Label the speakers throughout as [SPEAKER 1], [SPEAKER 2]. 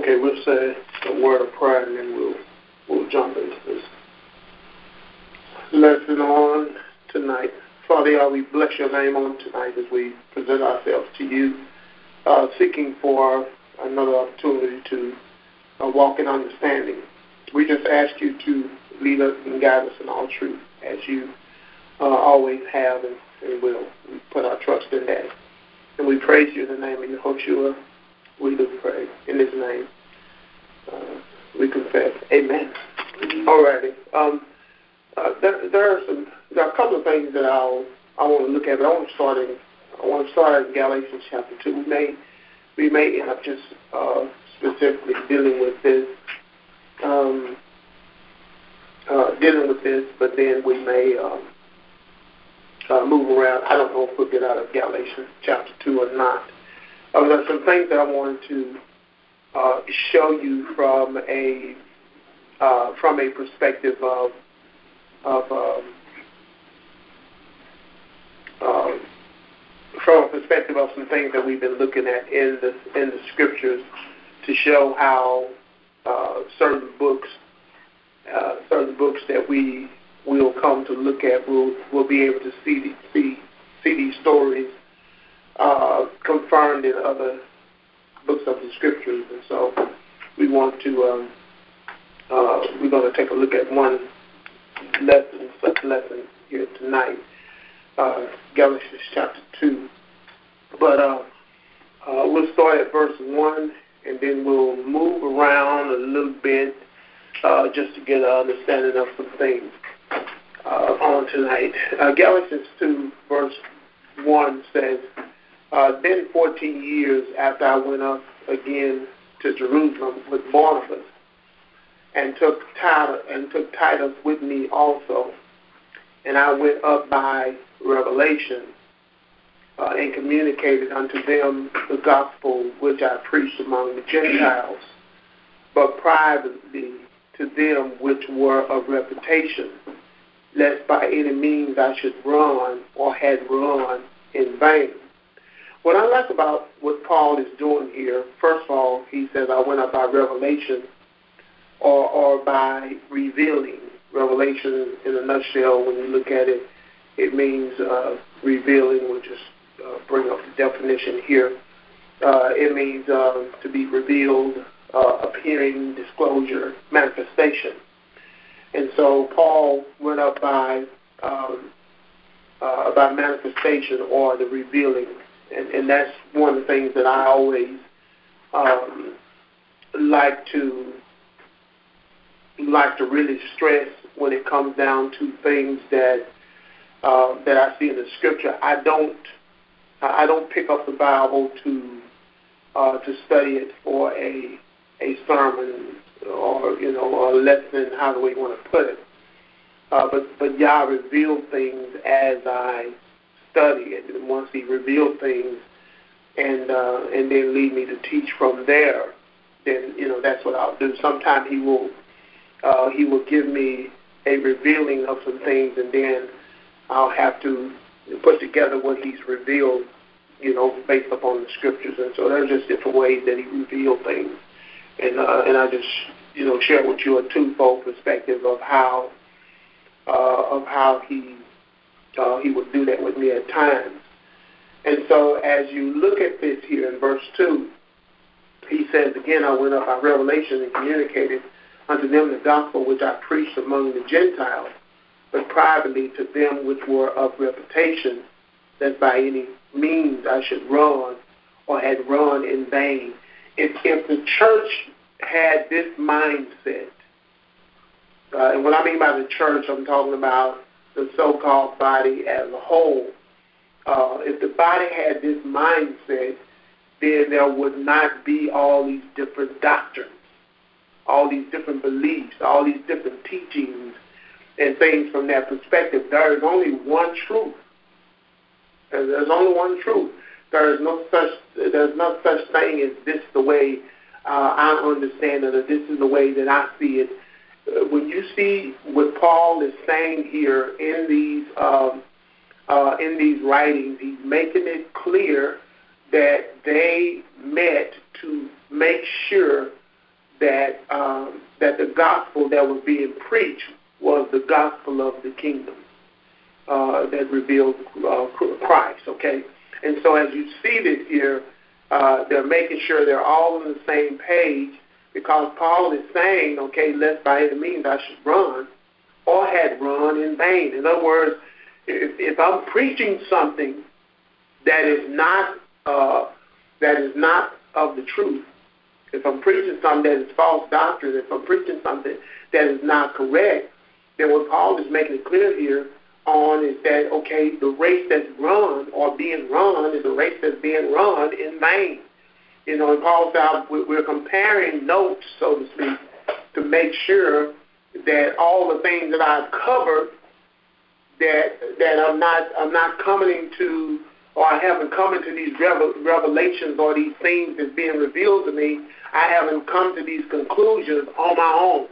[SPEAKER 1] Okay, we'll say a word of prayer and then we'll jump into this lesson on tonight. Father God, we bless your name on tonight as we present ourselves to you, seeking for another opportunity to walk in understanding. We just ask you to lead us and guide us in all truth, as you always have and will. We put our trust in that. And we praise you in the name of Yahushua. We do pray in his name. We confess. Amen. All righty. There are a couple of things that I want to look at, but I want to start in Galatians chapter 2. We may end up just specifically dealing with this, but then we may move around. I don't know if we'll get out of Galatians chapter 2 or not. There's some things that I wanted to show you from a perspective of some things that we've been looking at in the scriptures to show how certain books that we will come to look at, we'll be able to see these stories confirmed in other books of the scriptures. And so we want to we're going to take a look at such lesson here tonight, Galatians chapter 2. But we'll start at verse 1, and then we'll move around a little bit just to get an understanding of some things on tonight. Galatians 2, verse 1 says, Then 14 years after I went up again to Jerusalem with Barnabas, and took Titus with me also, and I went up by revelation and communicated unto them the gospel which I preached among the Gentiles, but privately to them which were of reputation, lest by any means I should run or had run in vain. What I like about what Paul is doing here, first of all, he says, I went up by revelation or by revealing. Revelation, in a nutshell, when you look at it, it means revealing. We'll just bring up the definition here. It means to be revealed, appearing, disclosure, manifestation. And so Paul went up by manifestation or the revealing. And that's one of the things that I always like to really stress when it comes down to things that I see in the scripture. I don't pick up the Bible to study it for a sermon or a lesson, however we want to put it. But Yah revealed things as I study it, and once He revealed things and then lead me to teach from there, then that's what I'll do. Sometimes He will give me a revealing of some things, and then I'll have to put together what He's revealed, based upon the scriptures. And so there's just different ways that He revealed things, and I just share with you a twofold perspective of how He would do that with me at times. And so as you look at this here in verse 2, he says, again, I went up by revelation and communicated unto them the gospel which I preached among the Gentiles, but privately to them which were of reputation, that by any means I should run or had run in vain. If the church had this mindset, and what I mean by the church, I'm talking about the so-called body as a whole. If the body had this mindset, then there would not be all these different doctrines, all these different beliefs, all these different teachings and things from that perspective. There is only one truth. There's only one truth. There's no such thing as this the way I understand it, or this is the way that I see it. When you see what Paul is saying here in these writings, he's making it clear that they met to make sure that the gospel that was being preached was the gospel of the kingdom that revealed Christ, okay? And so as you see this here, they're making sure they're all on the same page, because Paul is saying, okay, lest by any means I should run or had run in vain. In other words, if I'm preaching something that is not of the truth, if I'm preaching something that is false doctrine, if I'm preaching something that is not correct, then what Paul is making it clear here on is that, okay, the race that's run or being run is a race that's being run in vain. You know, and Paul said we're comparing notes, so to speak, to make sure that all the things that I've covered, that I'm not coming to, or I haven't come into these revelations or these things that's being revealed to me, I haven't come to these conclusions on my own.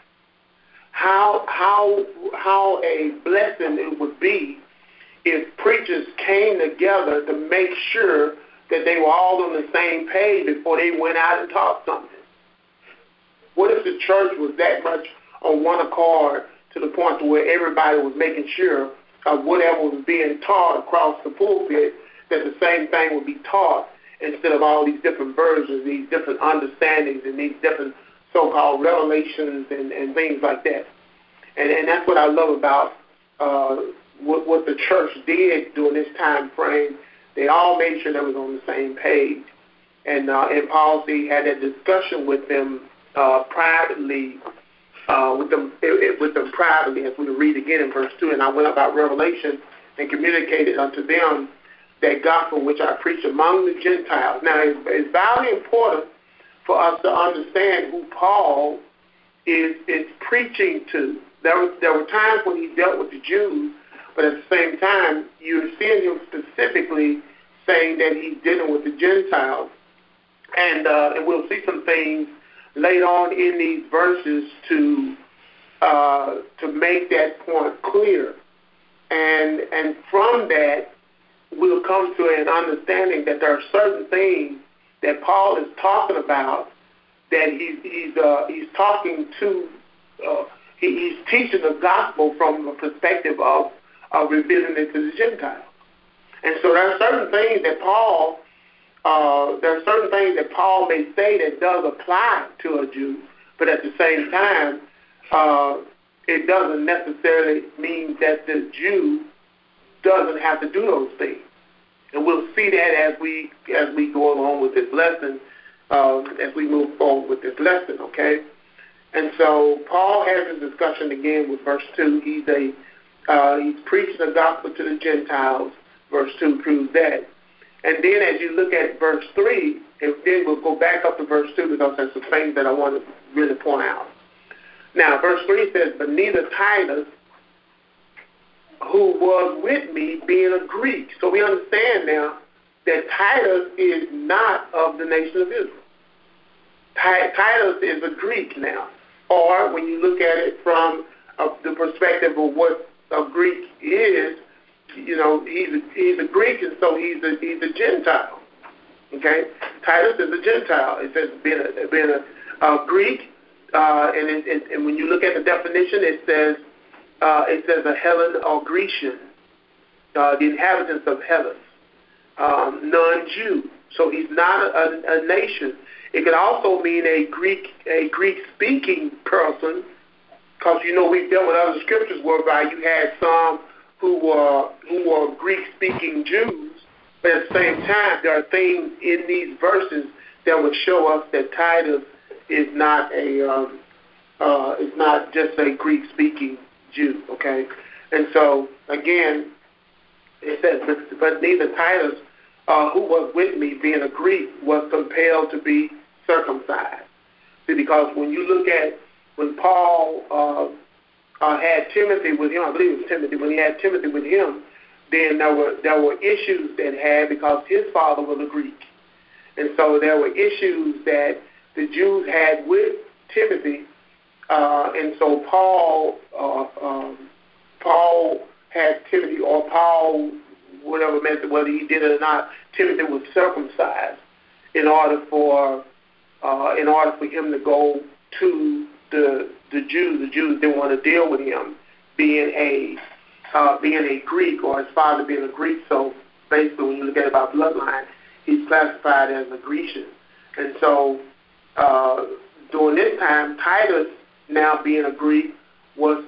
[SPEAKER 1] How a blessing it would be if preachers came together to make sure that they were all on the same page before they went out and taught something. What if the church was that much on one accord to the point where everybody was making sure of whatever was being taught across the pulpit, that the same thing would be taught, instead of all these different versions, these different understandings, and these different so-called revelations and things like that. And that's what I love about what the church did during this time frame. They all made sure they was on the same page. And Paul had that discussion with them privately, with them privately, as we read again in verse 2. And I went about Revelation and communicated unto them that gospel which I preach among the Gentiles. Now, it's very important for us to understand who Paul is preaching to. There were times when he dealt with the Jews, but at the same time, you're seeing him specifically saying that he's dealing with the Gentiles. And we'll see some things later on in these verses to make that point clear. And from that, we'll come to an understanding that there are certain things that Paul is talking about, that he's talking to. He's teaching the gospel from the perspective of revealing it to the Gentiles. And so there are certain things that Paul may say that does apply to a Jew, but at the same time, it doesn't necessarily mean that the Jew doesn't have to do those things. And we'll see that as we go along with this lesson, as we move forward with this lesson, okay? And so Paul has a discussion again with verse 2. He's preaching the gospel to the Gentiles. Verse 2 proves that. And then as you look at verse 3, and then we'll go back up to verse 2 because there's some things that I want to really point out. Now, verse 3 says, but neither Titus, who was with me, being a Greek. So we understand now that Titus is not of the nation of Israel. Titus is a Greek now. Or when you look at it from the perspective of what a Greek is, you know, he's a Greek, and so he's a Gentile. Okay, Titus is a Gentile. It says being a Greek, and when you look at the definition, it says a Hellen or Grecian, the inhabitants of Hellas, non-Jew. So he's not a nation. It could also mean a Greek-speaking person, because you know we've dealt with other scriptures whereby you had some who were Greek-speaking Jews, but at the same time, there are things in these verses that would show us that Titus is not just a Greek-speaking Jew. Okay, and so again, it says, but neither Titus, who was with me, being a Greek, was compelled to be circumcised. See, because when you look at when Paul had Timothy with him, I believe it was Timothy, when he had Timothy with him, then there were issues that had, because his father was a Greek. And so there were issues that the Jews had with Timothy, and so Paul had Timothy, or Paul, whatever method, whether he did it or not, Timothy was circumcised in order for in order for him to go to the Jews. The Jews didn't want to deal with him being a Greek, or his father being a Greek. So basically, when you look at it by bloodline, he's classified as a Grecian. And so during this time, Titus, now being a Greek, was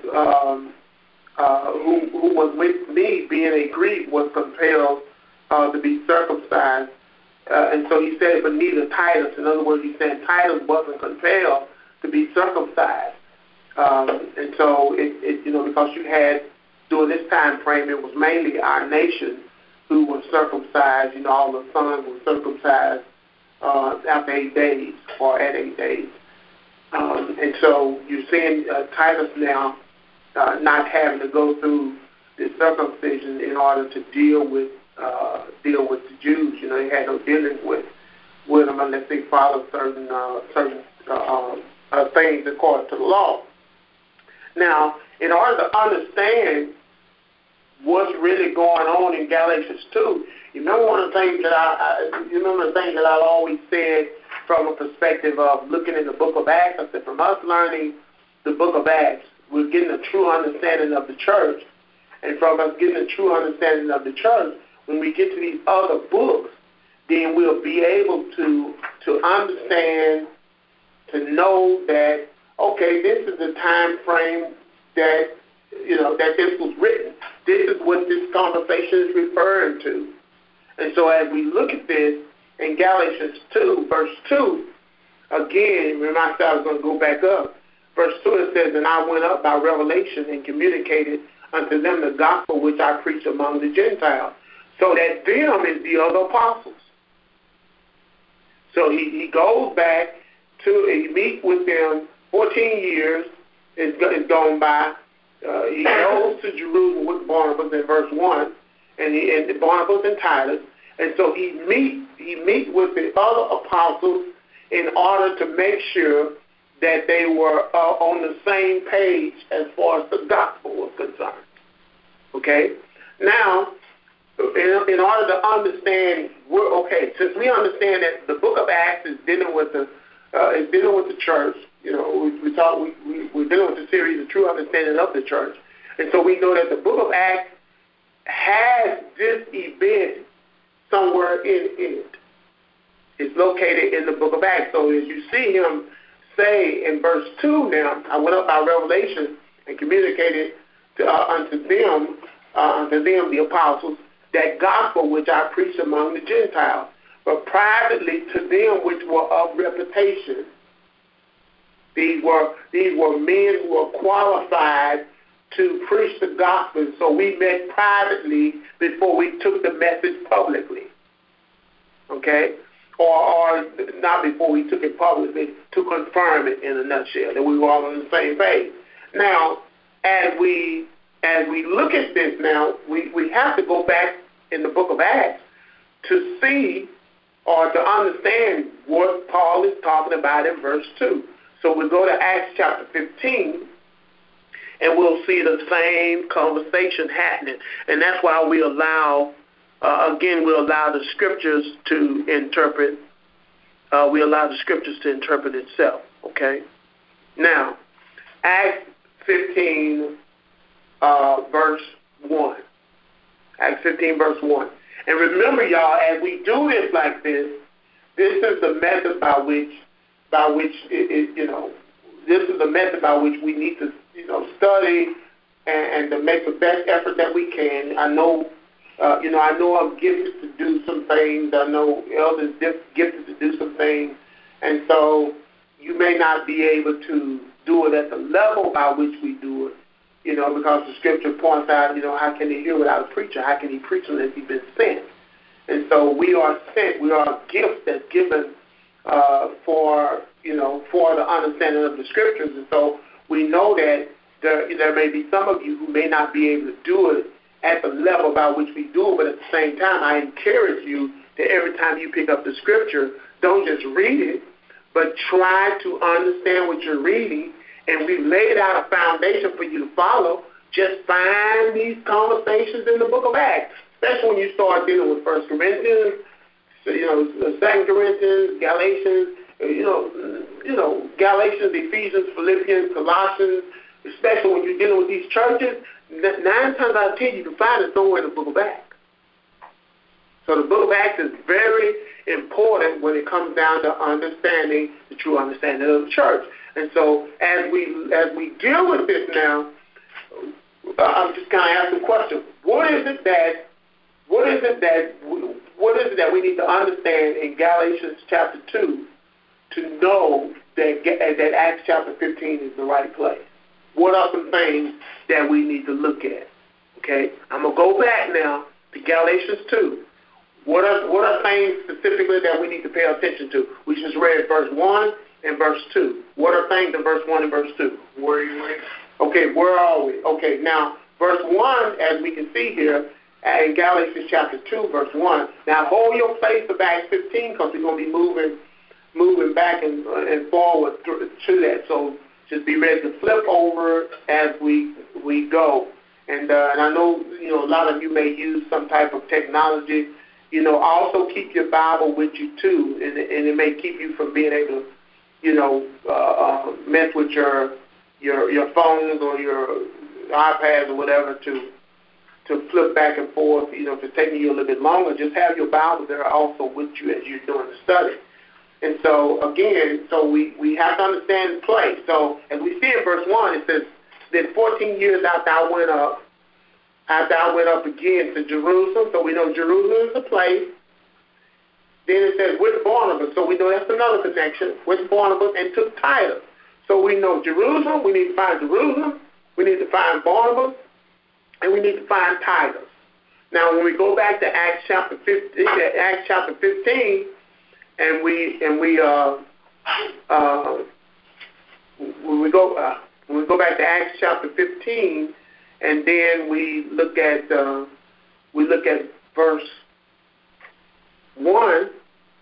[SPEAKER 1] who was with me being a Greek, was compelled to be circumcised. And so he said, but neither Titus. In other words, he said Titus wasn't compelled to be circumcised. And so it because you had, during this time frame, it was mainly our nation who was circumcised. All the sons were circumcised after 8 days, or at 8 days. And so you're seeing Titus now not having to go through the circumcision in order to deal with the Jews. They had no dealings with them unless they followed certain things according to the law. Now, in order to understand what's really going on in Galatians 2, you remember one of the things that I've always said from a perspective of looking in the book of Acts. I said, from us learning the book of Acts, we're getting a true understanding of the church. And from us getting a true understanding of the church, when we get to these other books, then we'll be able to understand, to know that, okay, this is the time frame that this was written. This is what this conversation is referring to. And so as we look at this in Galatians 2, verse 2, again, remember I said I was going to go back up. Verse 2, it says, and I went up by revelation and communicated unto them the gospel which I preached among the Gentiles. So that them is the other apostles. So he goes back he meets with them. 14 years is gone by. He goes to Jerusalem with Barnabas in verse 1, and Barnabas and Titus. And so he meets with the other apostles in order to make sure that they were on the same page as far as the gospel was concerned. Okay? Now, in order to understand, since we understand that the book of Acts is dealing with the church, we're dealing with the series of true understanding of the church, and so we know that the book of Acts has this event somewhere in it. It's located in the book of Acts. So as you see him say in verse 2 now, I went up by revelation and communicated unto them, the apostles, that gospel which I preached among the Gentiles, but privately to them which were of reputation. These were men who were qualified to preach the gospel. So we met privately before we took the message publicly. Okay? Or not before we took it publicly, to confirm it in a nutshell, that we were all on the same page. Now, as we look at this now, we have to go back in the book of Acts to see or to understand what Paul is talking about in verse 2. So we go to Acts chapter 15, and we'll see the same conversation happening. And that's why we allow the scriptures to interpret. We allow the scriptures to interpret itself. Okay. Now, Acts 15, verse 1. Acts 15, verse 1. And remember, y'all, as we do this like this, this is the method by which this is the method by which we need to, study and to make the best effort that we can. I know I'm gifted to do some things. I know elders gifted to do some things. And so you may not be able to do it at the level by which we do it, because the scripture points out, how can he hear without a preacher? How can he preach unless he's been sent? And so we are sent. We are a gift that's given for the understanding of the scriptures. And so we know that there may be some of you who may not be able to do it at the level by which we do it, but at the same time, I encourage you that every time you pick up the scripture, don't just read it, but try to understand what you're reading. And we laid out a foundation for you to follow. Just find these conversations in the book of Acts, especially when you start dealing with 1 Corinthians, 2 Corinthians, Galatians, Galatians, Ephesians, Philippians, Colossians, especially when you're dealing with these churches, 9 times out of 10 you can find it somewhere in the book of Acts. So the book of Acts is very important when it comes down to understanding the true understanding of the church. And so as we deal with this now, I'm just kind of asking the question: What is it that we need to understand in Galatians chapter 2 to know that Acts chapter 15 is the right place? What are some things that we need to look at? Okay, I'm gonna go back now to Galatians 2. What are things specifically that we need to pay attention to? We just read verse 1 and verse 2. What are things in verse 1 and verse 2? Where are you at? Okay, where are we? Okay, now, verse 1, as we can see here, in Galatians chapter 2, verse 1. Now, hold your place to Acts 15 because we're going to be moving back and forward to that. So just be ready to flip over as we go. And I know, a lot of you may use some type of technology. Also keep your Bible with you too, and it may keep you from being able to, mess with your phones or your iPads or whatever to flip back and forth. If it's taking you a little bit longer, just have your Bible there also with you as you're doing the study. And so again, we have to understand place. So as we see in verse 1, it says, "Then 14 years after I went up again to Jerusalem," so we know Jerusalem is a place. Then it says, "with Barnabas," so we know that's another connection, with Barnabas, and took Titus. So we know Jerusalem, we need to find Jerusalem, we need to find Barnabas, and we need to find Titus. Now when we go back to Acts chapter 15, and when we go back to Acts chapter 15, and then we look at verse 1,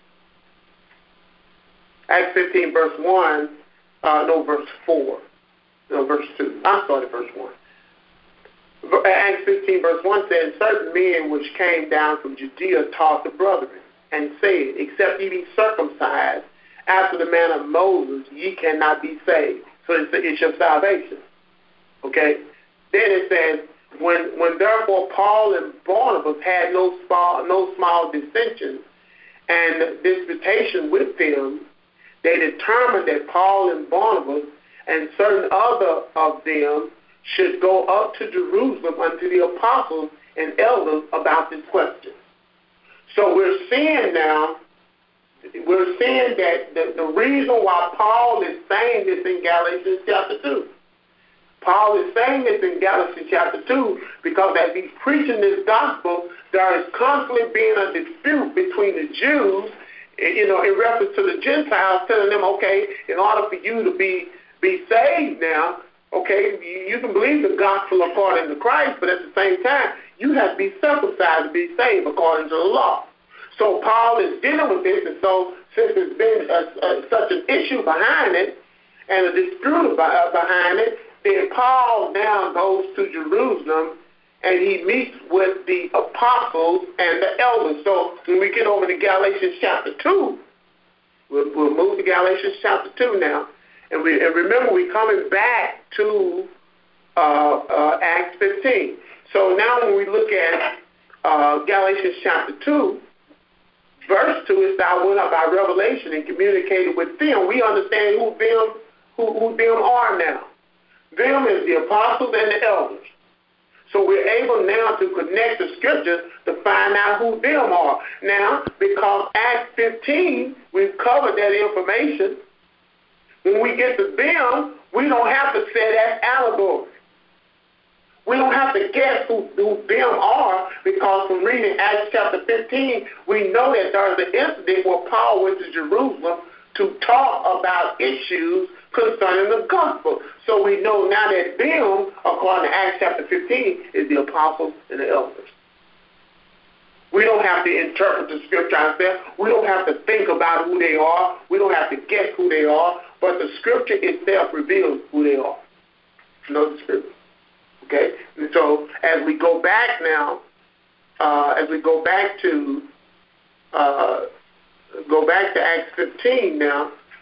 [SPEAKER 1] Acts 15 verse 1, verse 4, verse 2. I started verse 1. Acts 15 verse 1 says, "Certain men which came down from Judea taught the brethren, and said, Except ye be circumcised after the manner of Moses, ye cannot be saved." So it's your salvation. Okay? Then it says, when therefore Paul and Barnabas had no small dissensions and disputation with them, they determined that Paul and Barnabas and certain other of them should go up to Jerusalem unto the apostles and elders about this question. So we're seeing that the reason why Paul is saying this in Galatians chapter 2. Paul is saying this in Galatians chapter 2 because as he's preaching this gospel, there is constantly being a dispute between the Jews, in reference to the Gentiles, telling them, okay, in order for you to be saved now, okay, you can believe the gospel according to Christ, but at the same time, you have to be circumcised to be saved according to the law. So Paul is dealing with this, and so since there's been such an issue behind it and a dispute behind it, then Paul now goes to Jerusalem and he meets with the apostles and the elders. So when we get over to Galatians chapter 2, we'll move to Galatians chapter 2 now. And remember, we're coming back to Acts 15. So now when we look at Galatians chapter 2, verse 2 is, "Thou went up by revelation and communicated with them." We understand who them are now. Them is the apostles and the elders. So we're able now to connect the scriptures to find out who them are. Now, because Acts 15, we've covered that information. When we get to them, we don't have to say that's allegory. We don't have to guess who them are, because from reading Acts chapter 15, we know that there's an incident where Paul went to Jerusalem to talk about issues concerning the gospel. So we know now that them, according to Acts chapter 15, is the apostles and the elders. We don't have to interpret the scripture ourselves. We don't have to think about who they are. We don't have to guess who they are. But the scripture itself reveals who they are. Know the scripture. Okay? And so as we go back now, to Acts 15 now,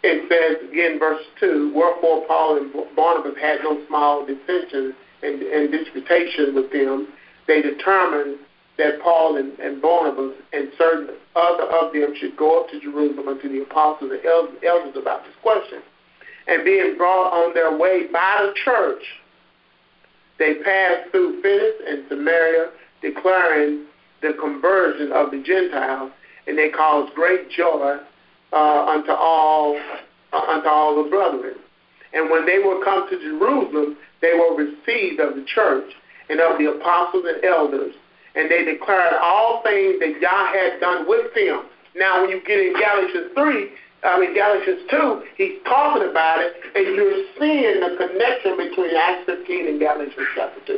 [SPEAKER 1] it says, again, verse 2, wherefore Paul and Barnabas had no small dissension and disputation with them. They determined that Paul and Barnabas and certain other of them should go up to Jerusalem unto the apostles and elders about this question. And being brought on their way by the church, they passed through Phoenix and Samaria, declaring the conversion of the Gentiles, and they caused great joy unto all the brethren. And when they were come to Jerusalem, they were received of the church and of the apostles and elders, and they declared all things that Yah had done with them. Now, when you get in Galatians 2, he's talking about it, and you're seeing the connection between Acts 15 and Galatians chapter 2.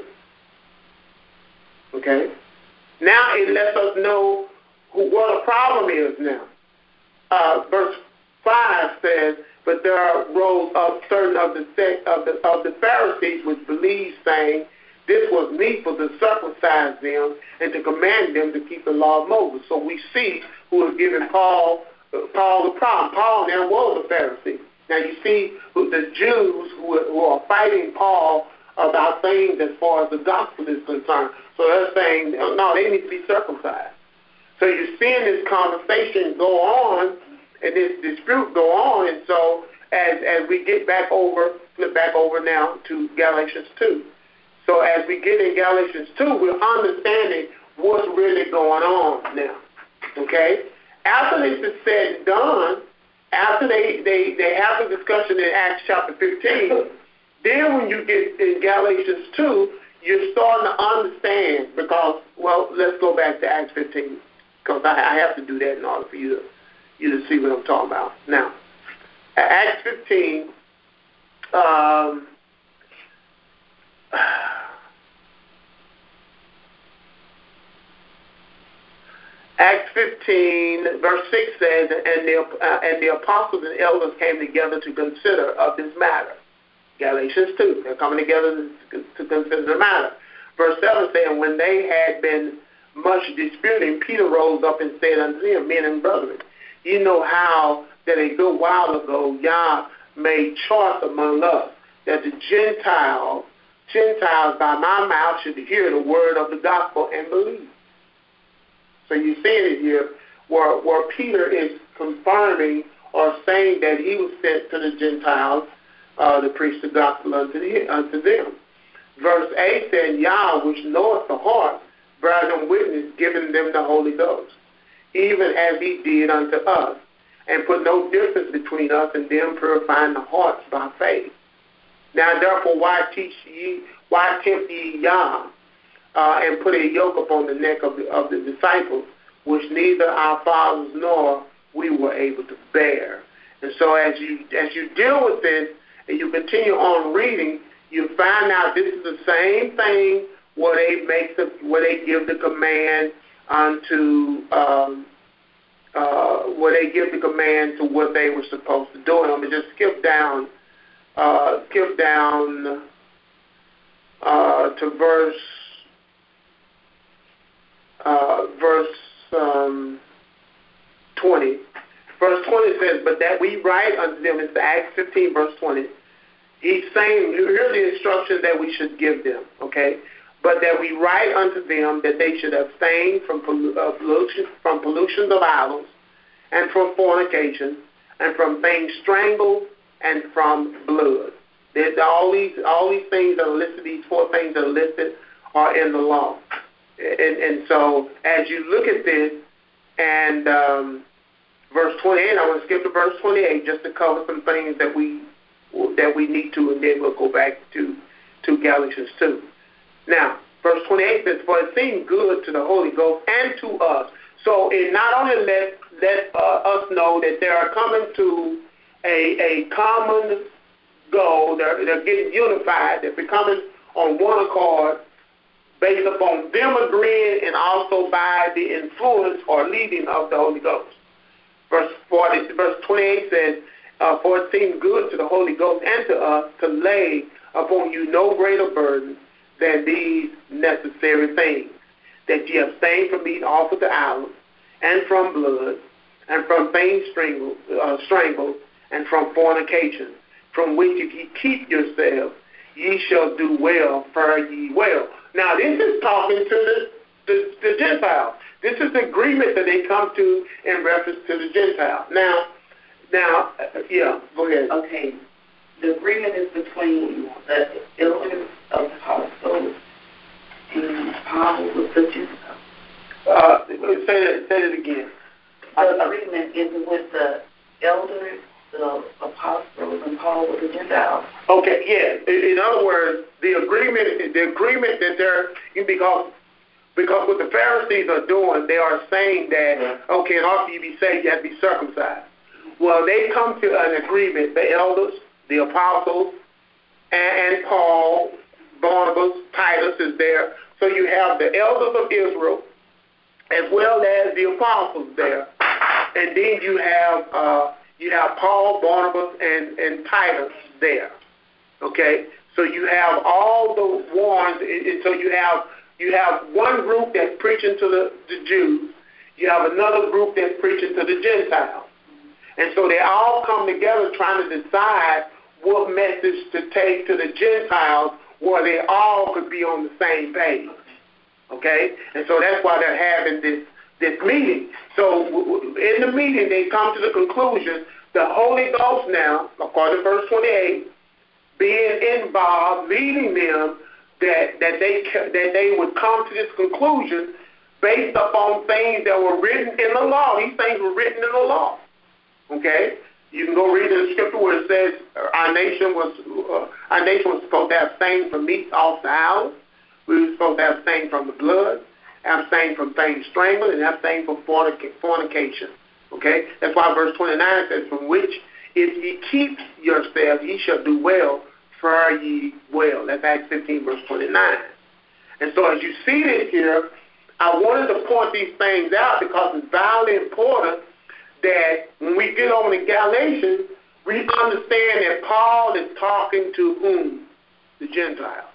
[SPEAKER 1] Okay? Now it lets us know what the problem is now. Verse 5 says, but there arose up certain of the sect of the Pharisees which believed, saying, this was needful to circumcise them and to command them to keep the law of Moses. So we see who is giving Paul the problem. Paul now was a Pharisee. Now you see the Jews who are fighting Paul about things as far as the gospel is concerned. So they're saying, no, they need to be circumcised. So you're seeing this conversation go on and this dispute go on. And so as we flip back over now to Galatians 2. So as we get in Galatians 2, we're understanding what's really going on now. Okay? After this is said and done, after they have the discussion in Acts chapter 15, then when you get in Galatians 2, you're starting to understand because, well, let's go back to Acts 15 because I have to do that in order for you to see what I'm talking about. Now, Acts 15, Acts 15, verse 6 says, and the apostles and elders came together to consider of this matter. Galatians 2, they're coming together to consider the matter. Verse 7 says, and when they had been much disputing, Peter rose up and said unto them, men and brethren, you know how that a good while ago Yah made choice among us, that the Gentiles by my mouth should hear the word of the gospel and believe. So you see it here where Peter is confirming or saying that he was sent to the Gentiles to preach the gospel unto them. Verse 8 said, Yah, which knoweth the heart, bare them witness, giving them the Holy Ghost, even as he did unto us, and put no difference between us and them, purifying the hearts by faith. Now therefore, why tempt ye Yah, and put a yoke upon the neck of the disciples, which neither our fathers nor we were able to bear. And so as you deal with this and you continue on reading, you find out this is the same thing where they give the command to what they were supposed to do. And I'm gonna just skip down to verse 20. Verse 20 says, but that we write unto them, it's Acts 15, verse 20. He's saying, here's the instruction that we should give them, okay? But that we write unto them that they should abstain from pollutions of idols, and from fornication, and from things strangled, and from blood. There's all these things that are listed, these four things that are listed are in the law. And so as you look at this, and verse 28, I want to skip to verse 28 just to cover some things that we need to, and then we'll go back to Galatians 2. Now, verse 28 says, for it seemed good to the Holy Ghost and to us. So it not only let us know that they are coming to a common goal, they're getting unified, they're becoming on one accord, based upon them agreeing and also by the influence or leading of the Holy Ghost. Verse 28 says, for it seemed good to the Holy Ghost and to us to lay upon you no greater burden than these necessary things, that ye abstain from meat offered to idols, and from blood, and from things strangled, and from fornication, from which if ye keep yourselves, ye shall do well, fare ye well. Now, this is talking to the Gentiles. This is the agreement that they come to in reference to the Gentiles. Now, yeah, go ahead.
[SPEAKER 2] Okay. The agreement is between the elders of the household and Paul with the Gentiles.
[SPEAKER 1] Say it again.
[SPEAKER 2] The agreement is with the elders, the apostles, and Paul with the Gentiles.
[SPEAKER 1] Okay, yeah. In other words, the agreement that they're, because what the Pharisees are doing, they are saying that, okay, in order for you to be saved, you have to be circumcised. Well, they come to an agreement, the elders, the apostles, and Paul, Barnabas, Titus is there. So you have the elders of Israel as well as the apostles there. And then you have Paul, Barnabas, and Titus there. Okay? So you have all the ones, and so you have one group that's preaching to the Jews. You have another group that's preaching to the Gentiles. And so they all come together trying to decide what message to take to the Gentiles where they all could be on the same page. Okay? And so that's why they're having this meeting. So in the meeting, they come to the conclusion the Holy Ghost now, according to verse 28, being involved, leading them, that they would come to this conclusion based upon things that were written in the law. These things were written in the law. Okay? You can go read in the scripture where it says our nation was supposed to abstain from meat off the hour. We were supposed to abstain from the blood, abstain from things strangled, and abstain from fornication. Okay? That's why verse 29 says, from which if ye keep yourselves, ye shall do well, fare ye well. That's Acts 15, verse 29. And so as you see this here, I wanted to point these things out because it's vitally important that when we get over to Galatians, we understand that Paul is talking to whom? The Gentiles.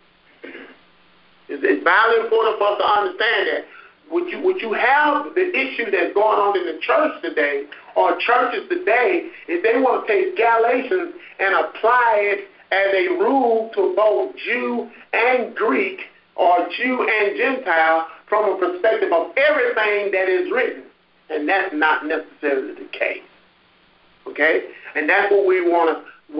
[SPEAKER 1] It's vitally important for us to understand that. What you have, the issue that's going on in the church today, or churches today, is they want to take Galatians and apply it as a rule to both Jew and Greek, or Jew and Gentile, from a perspective of everything that is written. And that's not necessarily the case. Okay? And that's what we want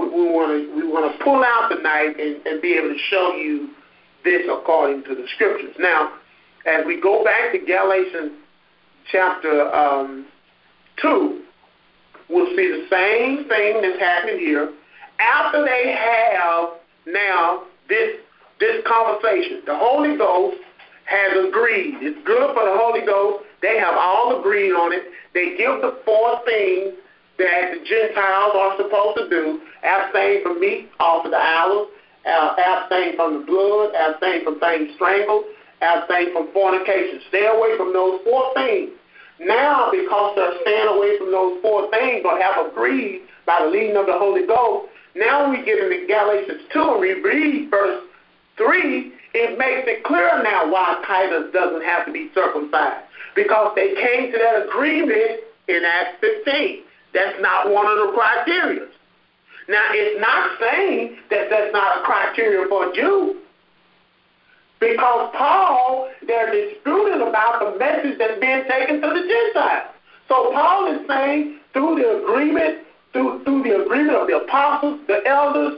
[SPEAKER 1] to pull out tonight and be able to show you this according to the scriptures. Now, as we go back to Galatians chapter 2, we'll see the same thing that's happening here. After they have now this conversation, the Holy Ghost has agreed. It's good for the Holy Ghost. They have all agreed on it. They give the 4 things that the Gentiles are supposed to do: abstain from meat off of the hour, abstain from the blood, abstain from things strangled, abstain from fornication. Stay away from those 4 things. Now, because they're staying away from those 4 things, or have agreed by the leading of the Holy Ghost, now we get into Galatians 2 and we read verse 3, it makes it clear now why Titus doesn't have to be circumcised. Because they came to that agreement in Acts 15. That's not one of the criteria. Now, it's not saying that that's not a criteria for a Jew. Because Paul, they're disputing about the message that's being taken to the Gentiles. So Paul is saying through the agreement of the apostles, the elders,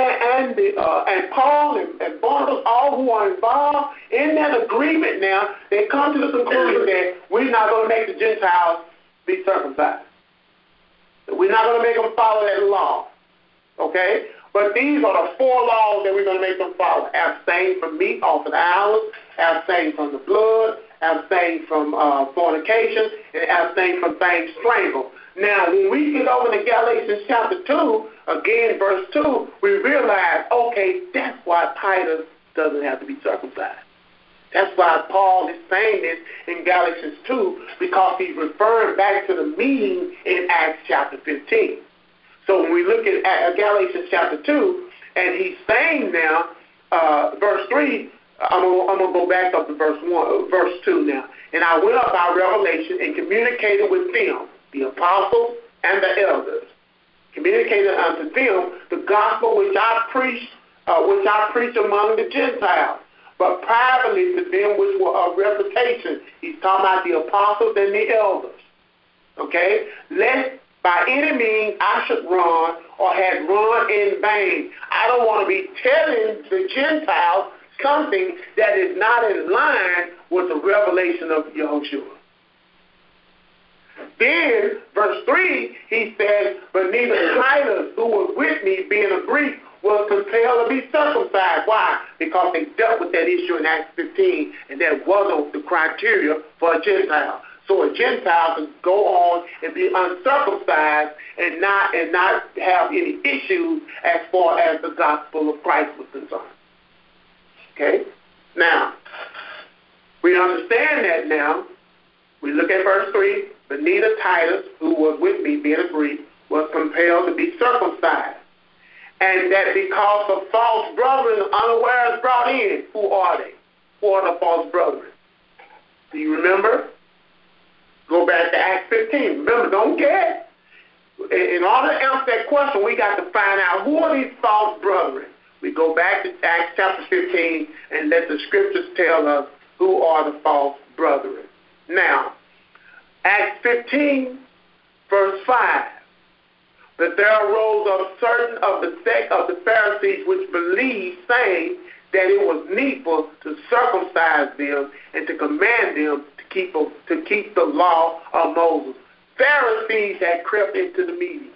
[SPEAKER 1] and Paul and Barnabas, all who are involved in that agreement now, they come to the conclusion that we're not going to make the Gentiles be circumcised. We're not going to make them follow that law. Okay? But these are the 4 laws that we're going to make them follow. Abstain from meat off of the hours, abstain from the blood, abstain from fornication, and abstain from things strangled. Now, when we get over to Galatians chapter 2, again, verse 2, we realize, okay, that's why Titus doesn't have to be circumcised. That's why Paul is saying this in Galatians 2, because he's referring back to the meeting in Acts chapter 15. So when we look at Galatians chapter 2, and he's saying now, verse 3, I'm going to go back up to verse 2 now. And I went up by revelation and communicated with them, the apostles and the elders, communicated unto them the gospel which I preach among the Gentiles, but privately to them which were of reputation. He's talking about the apostles and the elders. Okay? Lest by any means I should run or had run in vain. I don't want to be telling the Gentiles something that is not in line with the revelation of Yahushua. Then, verse 3, he says, but neither Titus, who was with me, being a Greek, was compelled to be circumcised. Why? Because they dealt with that issue in Acts 15, and that wasn't the criteria for a Gentile. So a Gentile can go on and be uncircumcised and not have any issues as far as the gospel of Christ was concerned. Okay? Now, we understand that now. We look at verse 3. But neither Titus, who was with me, being a Greek, was compelled to be circumcised. And that because of false brethren unawares brought in. Who are they? Who are the false brethren? Do you remember? Go back to Acts 15. Remember, don't get. In order to answer that question, we got to find out who are these false brethren. We go back to Acts chapter 15 and let the scriptures tell us who are the false brethren. Now, Acts 15, verse 5. That there arose of certain of the sect of the Pharisees which believed, saying that it was needful to circumcise them and to command them to keep the law of Moses. Pharisees had crept into the meeting.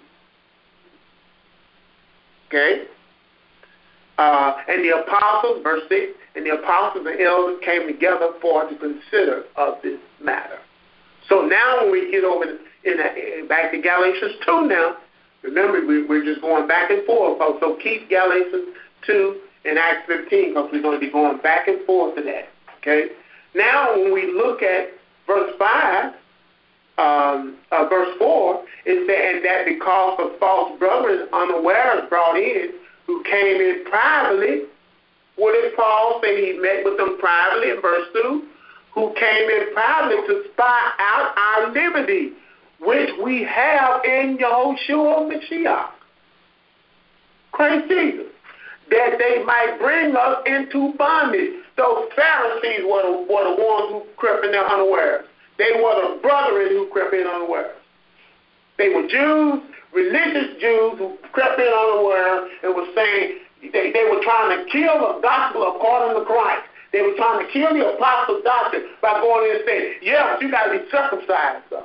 [SPEAKER 1] Okay? And the apostles, verse 6, and the apostles and elders came together for to consider of this matter. So now when we get over back to Galatians 2 now, remember we're just going back and forth. So keep Galatians 2 and Acts 15 because we're going to be going back and forth to that. Okay? Now when we look at verse 5, verse 4, it said, and that because of false brethren unawares brought in, who came in privately. What did Paul say? He met with them privately in verse 2. Who came in privately to spy out our liberty, which we have in Yahushua Mashiach. Christ Jesus. That they might bring us into bondage. Those Pharisees were the ones who crept in there unawares. They were the brethren who crept in unawares. They were Jews, religious Jews who crept in unawares and were saying they were trying to kill the gospel according to Christ. They were trying to kill the apostles' doctrine by going in and saying, yeah, but you got to be circumcised, though.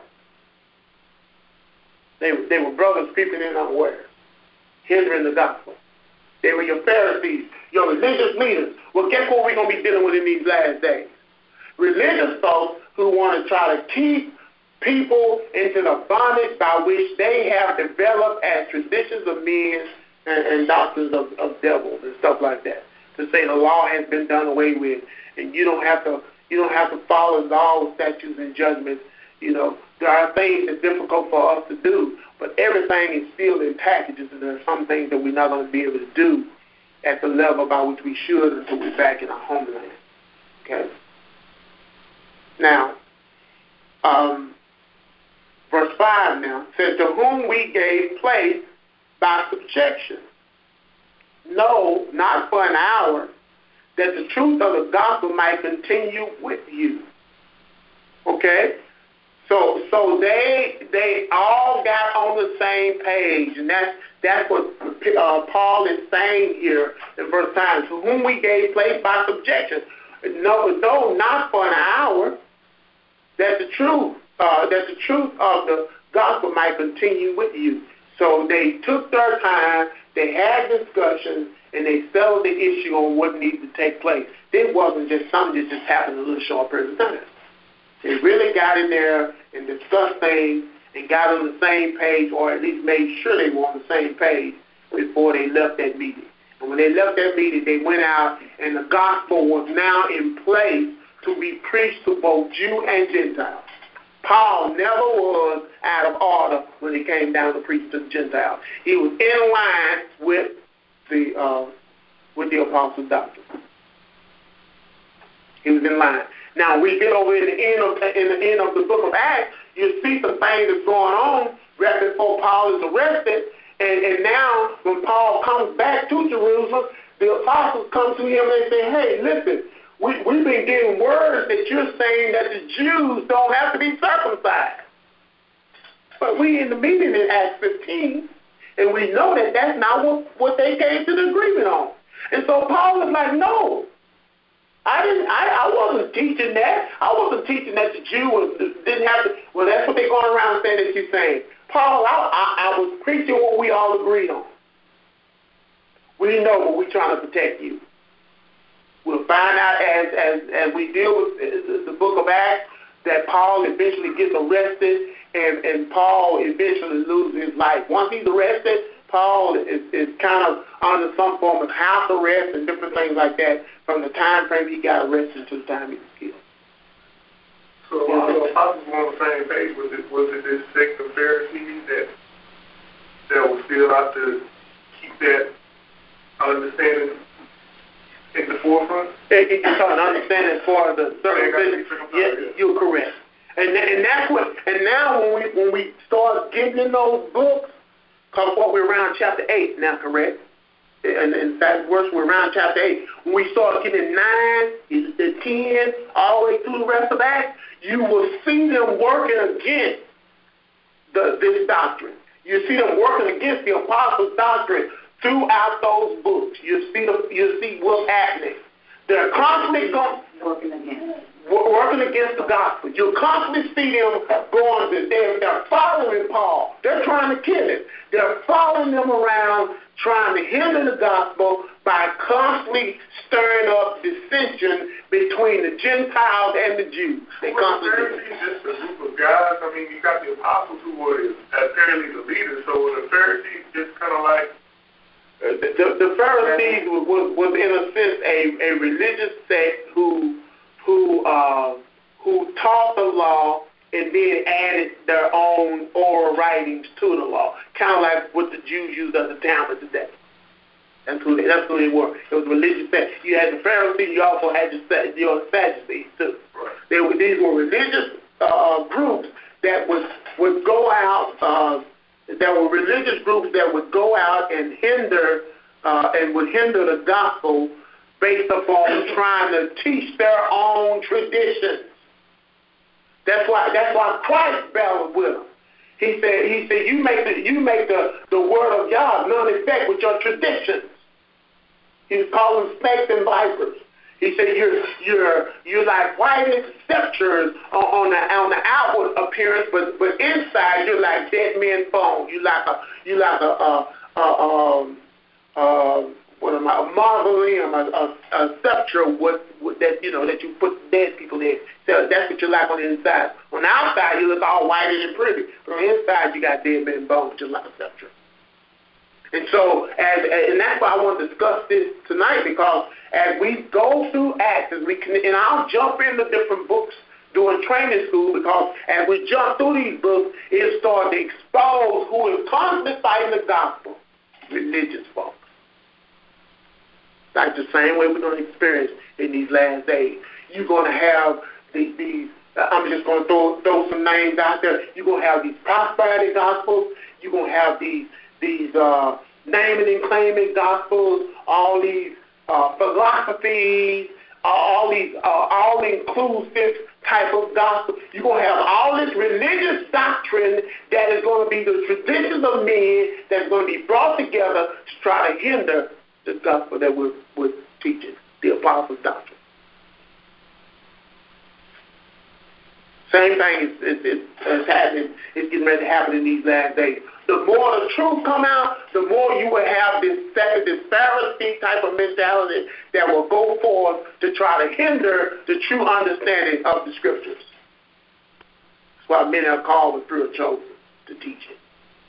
[SPEAKER 1] They were brothers creeping in unawares, hindering the gospel. They were your Pharisees, your religious leaders. Well, guess what we're going to be dealing with in these last days? Religious folks who want to try to keep people into the bondage by which they have developed as traditions of men and doctrines of devils and stuff like that. To say the law has been done away with, and you don't have to follow laws, statutes, and judgments. You know, there are things that's difficult for us to do, but everything is still in packages, and there are some things that we're not going to be able to do at the level by which we should until we're back in our homeland. Okay. Now, verse 5 now says, to whom we gave place by subjection. No, not for an hour, that the truth of the gospel might continue with you. Okay? So they all got on the same page, and that's what Paul is saying here in verse 9. To whom we gave place by subjection. No, not for an hour, that the truth of the gospel might continue with you. So they took their time, they had discussions, and they settled the issue on what needed to take place. It wasn't just something that just happened in a little short period of time. They really got in there and discussed things and got on the same page, or at least made sure they were on the same page before they left that meeting. And when they left that meeting, they went out, and the gospel was now in place to be preached to both Jew and Gentile. Paul never was out of order when it came down to preach to the Gentiles. He was in line with the apostles' doctrine. He was in line. Now we get over in the end of the book of Acts, you see some things that's going on right before Paul is arrested, And now when Paul comes back to Jerusalem, the apostles come to him and say, hey, listen, we've been getting word that you're saying that the Jews don't have to be circumcised. But we in the meeting in Acts 15, and we know that that's not what they came to the agreement on. And so Paul was like, no, I wasn't teaching that. I wasn't teaching that the Jew didn't have to. Well, that's what they're going around saying that you're saying. Paul, I was preaching what we all agreed on. We know, but we're trying to protect you. We'll find out as we deal with the book of Acts that Paul eventually gets arrested, and Paul eventually loses his life. Once he's arrested, Paul is kind of under some form of house arrest and different things like that from the time frame he got arrested to the time he was killed.
[SPEAKER 3] So the apostles were on the same page. Was it this sect of Pharisees that was still out to keep that understanding in the forefront?
[SPEAKER 1] You're talking understanding for the circumcision. Yeah, you're correct. And that's what. And now when we start getting in those books, because what we're around chapter 8 now, correct? And in fact, worse, we're around chapter 8. When we start getting 9, 10, all the way through the rest of Acts, you will see them working against this doctrine. You see them working against the apostles' doctrine throughout those books. You see what's happening. They're constantly working against the gospel. You'll constantly see them going. They're following Paul. They're trying to kill him. They're following them around, trying to hinder the gospel by constantly stirring up dissension between the Gentiles and the Jews. They constantly
[SPEAKER 3] just a group of guys. I mean, you got the apostles who were apparently the leaders. So were the Pharisees just kind of like
[SPEAKER 1] the Pharisees was in a sense a religious sect who taught the law and then added their own oral writings to the law, kind of like what the Jews used as the Talmud today. That's who they were. It was religious sect. You had the Pharisees. You also had your Sadducees too. These were religious groups that would go out. There were religious groups that would go out and hinder the gospel based upon trying to teach their own traditions. That's why Christ battled with them. He said you make the word of God none effect with your traditions. He was calling snakes and vipers. He said you're like whited sepulchres on the outward appearance, but inside you're like dead men's bones. You like a mausoleum, a sepulchre that you put dead people in. So that's what you're like on the inside. On the outside you look all white and pretty, but on the inside you got dead men's bones, just like a sepulchre. And so, and that's why I want to discuss this tonight, because as we go through Acts, and I'll jump into different books during training school, because as we jump through these books, it starts to expose who is constantly fighting the gospel, religious folks. Like the same way we're going to experience in these last days. You're going to have these I'm just going to throw some names out there. You're going to have these prosperity gospels. You're going to have these naming and claiming gospels, all these philosophies, all these all-inclusive type of gospel. You're going to have all this religious doctrine that is going to be the traditions of men that's going to be brought together to try to hinder the gospel that we're teaching, the apostles' doctrine. Same thing is happening. It's getting ready to happen in these last days. The more the truth come out, the more you will have this Pharisee type of mentality that will go forth to try to hinder the true understanding of the Scriptures. That's why many are called but few are chosen to teach it.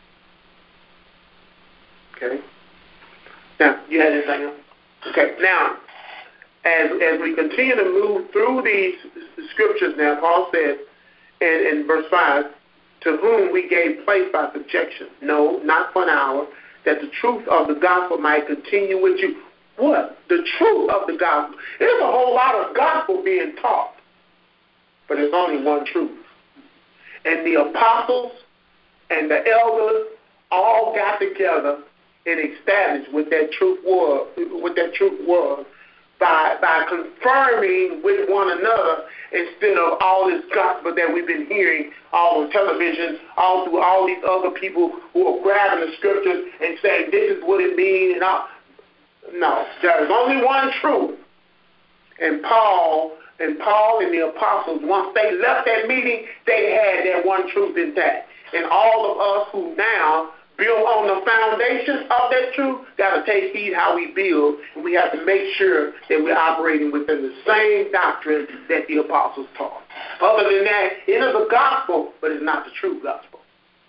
[SPEAKER 1] Okay. Now, you had anything else? Okay. Now, as we continue to move through these Scriptures, now Paul said in verse 5, to whom we gave place by subjection. No, not for an hour, that the truth of the gospel might continue with you. What? The truth of the gospel. There's a whole lot of gospel being taught, but there's only one truth. And the apostles and the elders all got together and established what that truth was, by confirming with one another instead of all this gospel that we've been hearing all on television, all through all these other people who are grabbing the scriptures and saying this is what it means and all. No, there's only one truth. And Paul and the apostles, once they left that meeting, they had that one truth intact. And all of us who now build on the foundation of that truth got to take heed how we build, and we have to make sure that we're operating within the same doctrine that the apostles taught. Other than that, it is a gospel, but it's not the true gospel.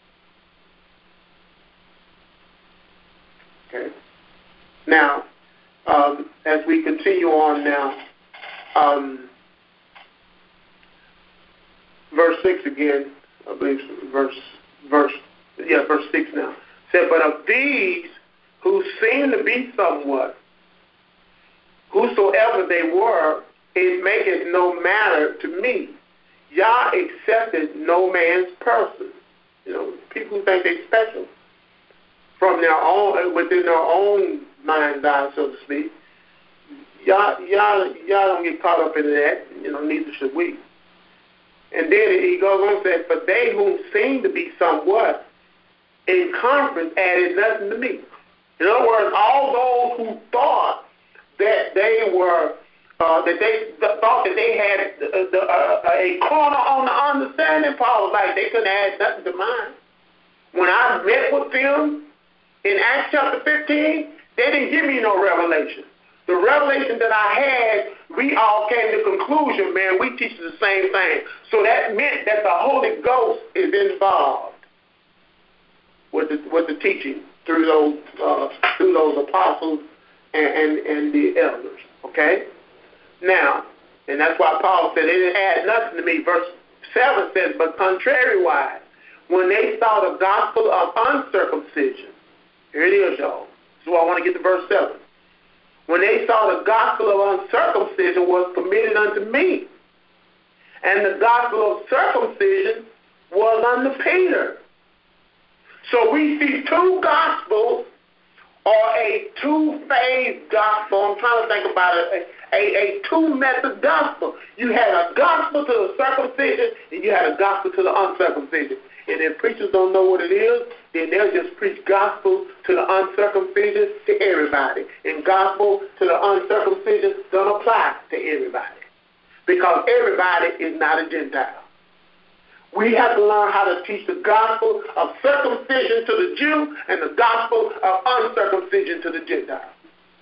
[SPEAKER 1] Okay. Now, as we continue on now, verse 6 again, I believe verse 6 now. Said, but of these who seem to be somewhat, whosoever they were, it maketh no matter to me. Yah accepted no man's person. You know, people who think they're special from their own, within their own mind's eye, so to speak. Y'all don't get caught up into that. You know, neither should we. And then he goes on and says, for they whom seem to be somewhat in conference added nothing to me. In other words, all those who thought that they were, thought that they had a corner on the understanding, Paul was like, they couldn't add nothing to mine. When I met with them in Acts chapter 15, they didn't give me no revelation. The revelation that I had, we all came to the conclusion, man, we teach the same thing. So that meant that the Holy Ghost is involved with the teaching through those apostles and the elders. Okay? Now, and that's why Paul said, it didn't add nothing to me. Verse 7 says, but contrariwise, when they saw the gospel of uncircumcision, here it is, y'all. So I want to get to verse 7. When they saw the gospel of uncircumcision was committed unto me, and the gospel of circumcision was unto Peter. So we see two gospels, or a two-phase gospel. I'm trying to think about it. A two-method gospel. You had a gospel to the circumcision, and you had a gospel to the uncircumcision. And if preachers don't know what it is, then they'll just preach gospel to the uncircumcision to everybody. And gospel to the uncircumcision don't apply to everybody. Because everybody is not a Gentile. We have to learn how to teach the gospel of circumcision to the Jew and the gospel of uncircumcision to the Gentile.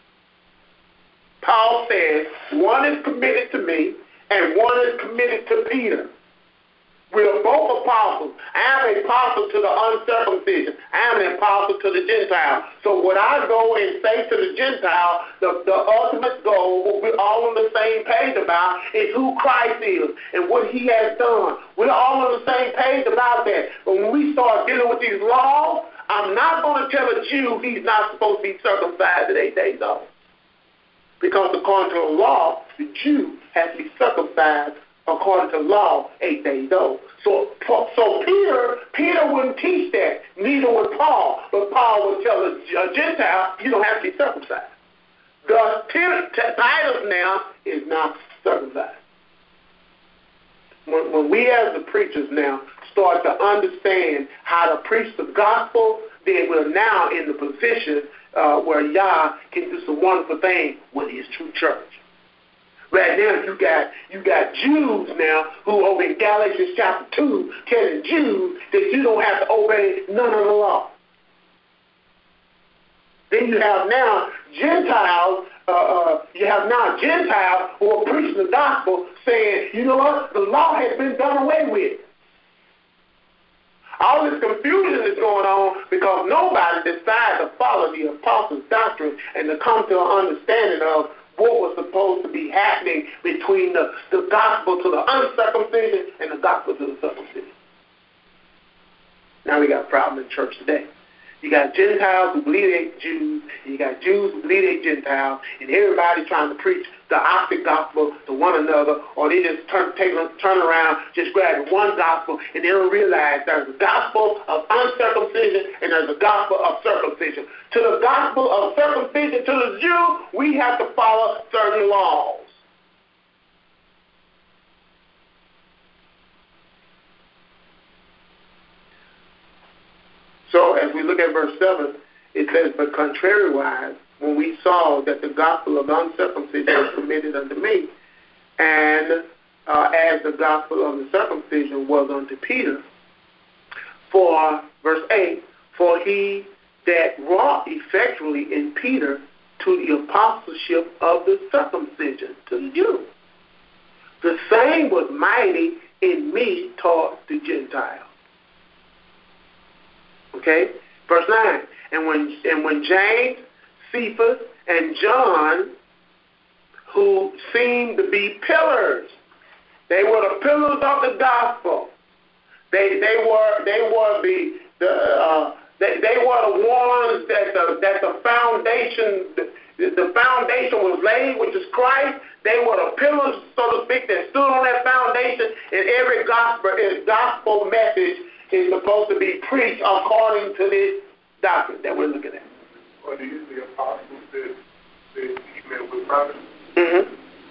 [SPEAKER 1] Paul says, one is committed to me and one is committed to Peter. We are both apostles. I am an apostle to the uncircumcision. I am an apostle to the Gentile. So what I go and say to the Gentile, the ultimate goal, what we're all on the same page about, is who Christ is and what he has done. We're all on the same page about that. But when we start dealing with these laws, I'm not going to tell a Jew he's not supposed to be circumcised at 8 days old. Because according to the law, the Jew has to be circumcised according to law, 8 days old. So Peter wouldn't teach that. Neither would Paul. But Paul would tell a Gentile, you don't have to be circumcised. Thus, Titus now is not circumcised. When we as the preachers now start to understand how to preach the gospel, then we're now in the position where Yah can do some wonderful things with his true church. Right now, you got Jews now who over in Galatians chapter 2 telling Jews that you don't have to obey none of the law. Then you have now Gentiles. Gentiles who are preaching the gospel, saying, you know what, the law has been done away with. All this confusion is going on because nobody decides to follow the apostles' doctrine and to come to an understanding of what was supposed to be happening between the gospel to the uncircumcision and the gospel to the circumcision. Now we got a problem in church today. You got Gentiles who believe they Jews, and you got Jews who believe they Gentiles, and everybody trying to preach the opposite gospel to one another, or they just turn around, just grab one gospel, and they don't realize there's a gospel of uncircumcision and there's a gospel of circumcision. To the gospel of circumcision, to the Jew, we have to follow certain laws. So as we look at verse 7, it says, but contrariwise, when we saw that the gospel of uncircumcision was committed unto me, and as the gospel of the circumcision was unto Peter, for, verse 8, for he that wrought effectually in Peter to the apostleship of the circumcision, to the Jew. The same was mighty in me toward the Gentiles. Okay? Verse 9, and when James, Cephas, and John, who seemed to be pillars, they were the pillars of the gospel. They were the ones that the foundation was laid, which is Christ. They were the pillars, so to speak, that stood on that foundation. And every gospel message is supposed to be preached according to this doctrine that we're looking at.
[SPEAKER 3] Or these the apostles that he met with prophets?
[SPEAKER 1] Mm-hmm.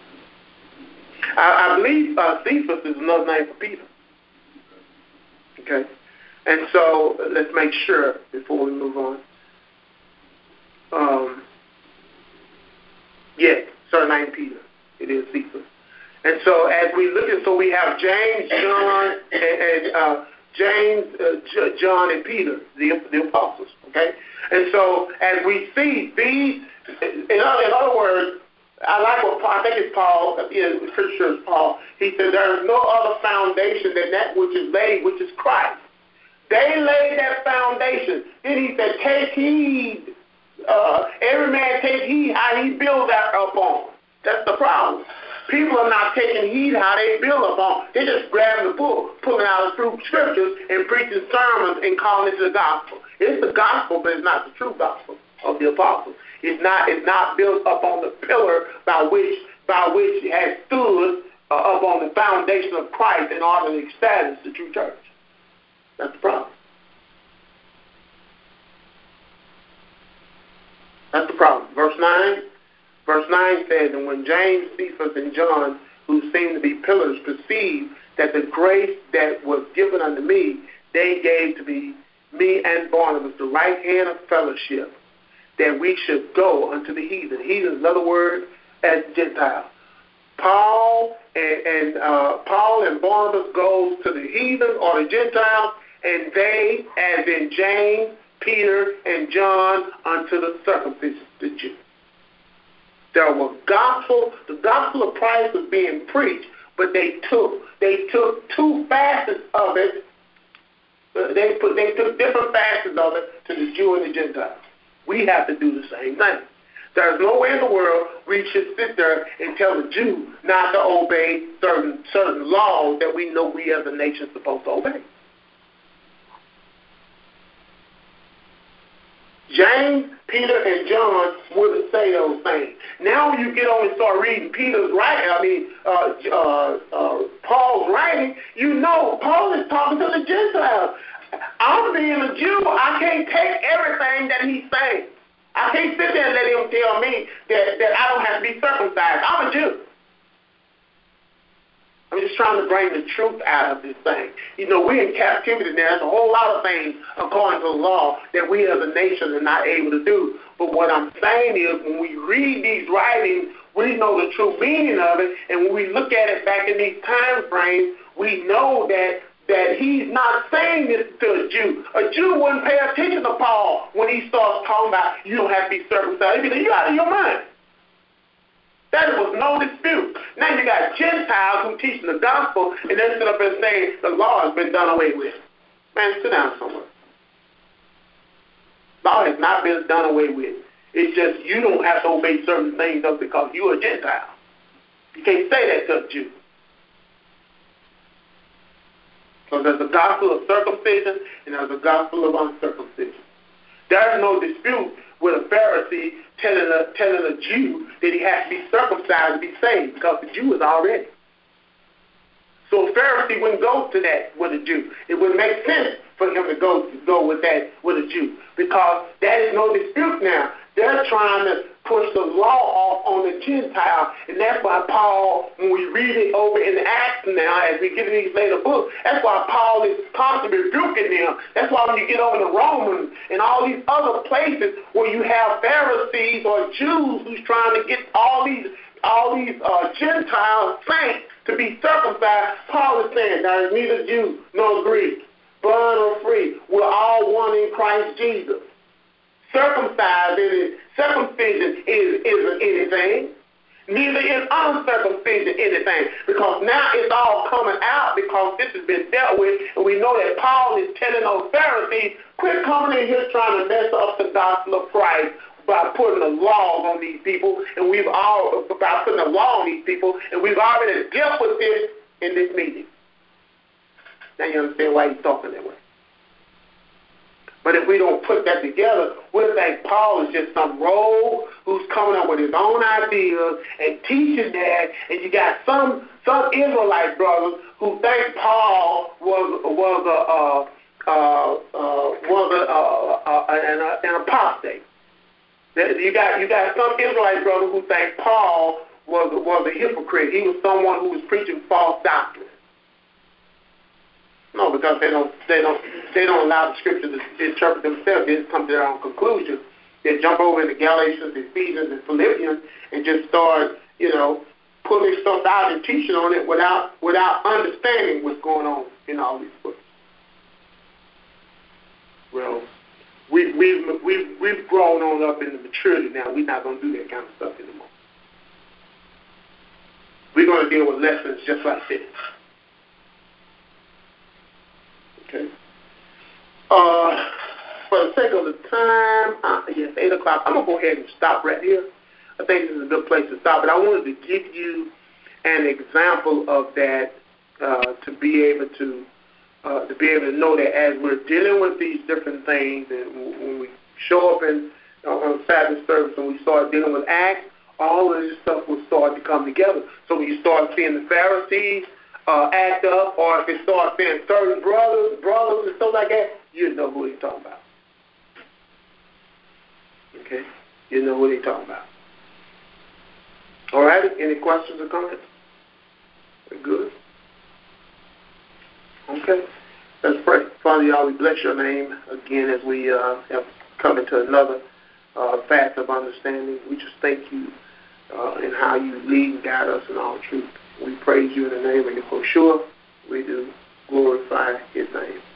[SPEAKER 1] I believe Cephas is another name for Peter. Okay? And so let's make sure before we move on. Yes, surname Peter. It is Cephas. And so as we look at, so we have James, John, John, and Peter, the apostles. Okay? And so as we see these, in other words, I like what Paul, I think it's Paul, pretty sure it's Paul. He said there is no other foundation than that which is laid, which is Christ. They laid that foundation. Then he said, take heed. Every man take heed how he builds that upon. That's the problem. People are not taking heed how they build upon. They just grabbing the book, pulling out the true scriptures, and preaching sermons and calling it the gospel. It's the gospel, but it's not the true gospel of the apostles. It's not built upon the pillar by which it has stood upon the foundation of Christ in order to establish the true church. That's the problem. That's the problem. Verse 9 says, and when James, Cephas, and John, who seemed to be pillars, perceived that the grace that was given unto me, they gave to me and Barnabas the right hand of fellowship, that we should go unto the heathen. Heathen is another word as Gentile. Paul and Barnabas goes to the heathen or the Gentiles, and they, as in James, Peter, and John, unto the circumcision, the Jew. There was the gospel of Christ was being preached, but they took two facets of it. They took different facets of it to the Jew and the Gentile. We have to do the same thing. There's no way in the world we should sit there and tell the Jew not to obey certain laws that we know we as a nation are supposed to obey. James, Peter, and John wouldn't say those things. Now when you get on and start reading Paul's writing, you know Paul is talking to the Gentiles. I'm being a Jew. I can't take everything that he's saying. I can't sit there and let him tell me that I don't have to be circumcised. I'm a Jew. I'm just trying to bring the truth out of this thing. You know, we're in captivity now. There's a whole lot of things according to the law that we as a nation are not able to do. But what I'm saying is when we read these writings, we know the true meaning of it. And when we look at it back in these time frames, we know that he's not saying this to a Jew. A Jew wouldn't pay attention to Paul when he starts talking about you don't have to be circumcised. He'd be like, you're out of your mind. There was no dispute. Now you got Gentiles who teach the gospel, and they sit up and say the law has been done away with. Man, sit down somewhere. Law has not been done away with. It's just you don't have to obey certain things just because you're a Gentile. You can't say that to a Jew. So there's a gospel of circumcision and there's a gospel of uncircumcision. There's no dispute with a Pharisee telling a Jew that he has to be circumcised to be saved, because the Jew is already. So a Pharisee wouldn't go to that with a Jew. It would make sense for him to go with that with a Jew, because that is no dispute now. They're trying to push the law off on the Gentile, and that's why Paul, when we read it over in Acts now, as we get in these later books, that's why Paul is constantly rebuking them. That's why when you get over to Romans and all these other places where you have Pharisees or Jews who's trying to get all these Gentile saints to be circumcised, Paul is saying there is neither Jew nor Greek, bond or free. We're all one in Christ Jesus. Circumcision isn't anything. Neither is uncircumcision anything. Because now it's all coming out, because this has been dealt with, and we know that Paul is telling those Pharisees, quit coming in here trying to mess up the gospel of Christ by putting a law on these people, and we've already dealt with this in this meeting. Now you understand why he's talking that way. But if we don't put that together, we'll think Paul is just some rogue who's coming up with his own ideas and teaching that, and you got some Israelite brothers who think Paul was an apostate. You got some Israelite brothers who think Paul was a hypocrite. He was someone who was preaching false doctrine. No, because they don't allow the scripture to interpret themselves. They just come to their own conclusions. They jump over into Galatians, Ephesians, and Philippians and just start, pulling stuff out and teaching on it without understanding what's going on in all these books. Well, we've grown on up in the maturity now. We're not going to do that kind of stuff anymore. We're going to deal with lessons just like this. Okay. For the sake of the time, yes, 8 o'clock. I'm going to go ahead and stop right here. I think this is a good place to stop. But I wanted to give you an example of that to be able to know that as we're dealing with these different things, and when we show up on Sabbath service and we start dealing with Acts, all of this stuff will start to come together. So when you start seeing the Pharisees act up, or if it starts being certain brothers and stuff like that, you know who he's talking about. Okay? You know who he's talking about. All right? Any questions or comments? We're good? Okay. Let's pray. Father, y'all, we bless your name again as we have come into another fast of understanding. We just thank you in how you lead and guide us in all truth. We praise you in the name of Yahushua. We do glorify his name.